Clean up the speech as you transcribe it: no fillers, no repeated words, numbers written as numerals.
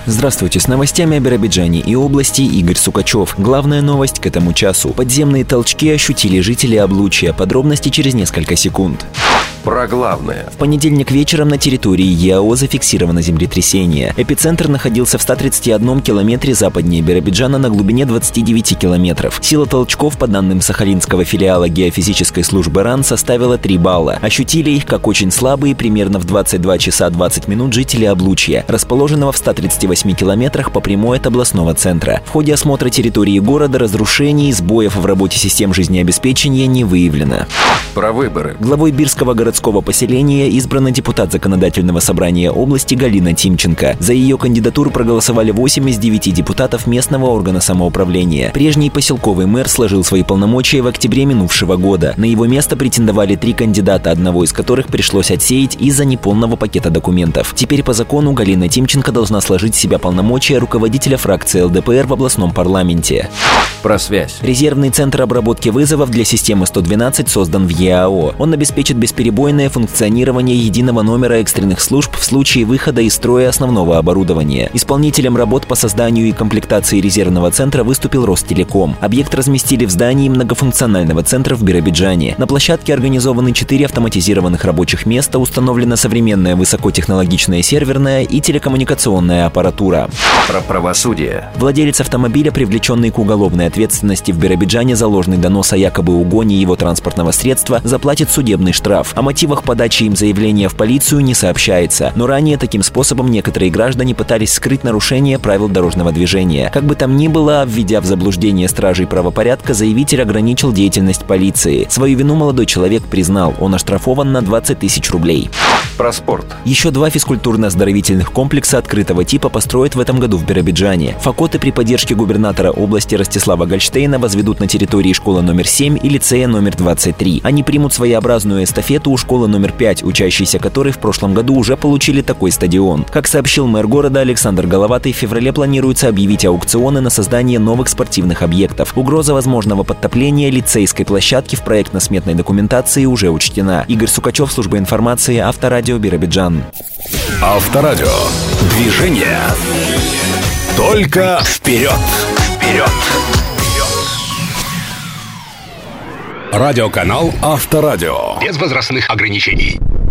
Здравствуйте, с новостями о Биробиджане и области Игорь Сукачев. Главная новость к этому часу. Подземные толчки ощутили жители Облучья. Подробности через несколько секунд. Про главное. В понедельник вечером на территории ЕАО зафиксировано землетрясение. Эпицентр находился в 131 километре западнее Биробиджана на глубине 29 километров. Сила толчков, по данным Сахалинского филиала геофизической службы РАН, составила 3 балла. Ощутили их как очень слабые примерно в 22 часа 20 минут жители Облучья, расположенного в 138 километрах по прямой от областного центра. В ходе осмотра территории города разрушений и сбоев в работе систем жизнеобеспечения не выявлено. Про выборы. Главой Бирского городского поселения избрана депутат Законодательного собрания области Галина Тимченко. За ее кандидатуру проголосовали 8 из 9 депутатов местного органа самоуправления. Прежний поселковый мэр сложил свои полномочия в октябре минувшего года. На его место претендовали 3 кандидата, одного из которых пришлось отсеять из-за неполного пакета документов. Теперь по закону Галина Тимченко должна сложить в себя полномочия руководителя фракции ЛДПР в областном парламенте. Про связь. Резервный центр обработки вызовов для системы 112 создан в ЕАО. Он обеспечит бесперебойное функционирование единого номера экстренных служб в случае выхода из строя основного оборудования. Исполнителем работ по созданию и комплектации резервного центра выступил Ростелеком. Объект разместили в здании многофункционального центра в Биробиджане. На площадке организованы 4 автоматизированных рабочих места, установлена современная высокотехнологичная серверная и телекоммуникационная аппаратура. Про правосудие. Владелец автомобиля, привлеченный к уголовной ответственности в Биробиджане за ложный донос о якобы угоне его транспортного средства, заплатит судебный штраф. О мотивах подачи им заявления в полицию не сообщается. Но ранее таким способом некоторые граждане пытались скрыть нарушение правил дорожного движения. Как бы там ни было, введя в заблуждение стражей правопорядка, заявитель ограничил деятельность полиции. Свою вину молодой человек признал. Он оштрафован на 20 тысяч рублей. Про спорт. Еще 2 физкультурно-оздоровительных комплекса открытого типа построят в этом году в Биробиджане. Факоты при поддержке губернатора области Ростислава Гольштейна возведут на территории школы номер 7 и лицея номер 23. Они примут своеобразную эстафету у школы номер 5, учащиеся которой в прошлом году уже получили такой стадион. Как сообщил мэр города Александр Головатый, в феврале планируется объявить аукционы на создание новых спортивных объектов. Угроза возможного подтопления лицейской площадки в проектно-сметной документации уже учтена. Игорь Сукачев, служба информации, Авторадио Биробиджан. Авторадио. Движение. Только вперед. Вперед. Радиоканал Авторадио. Без возрастных ограничений.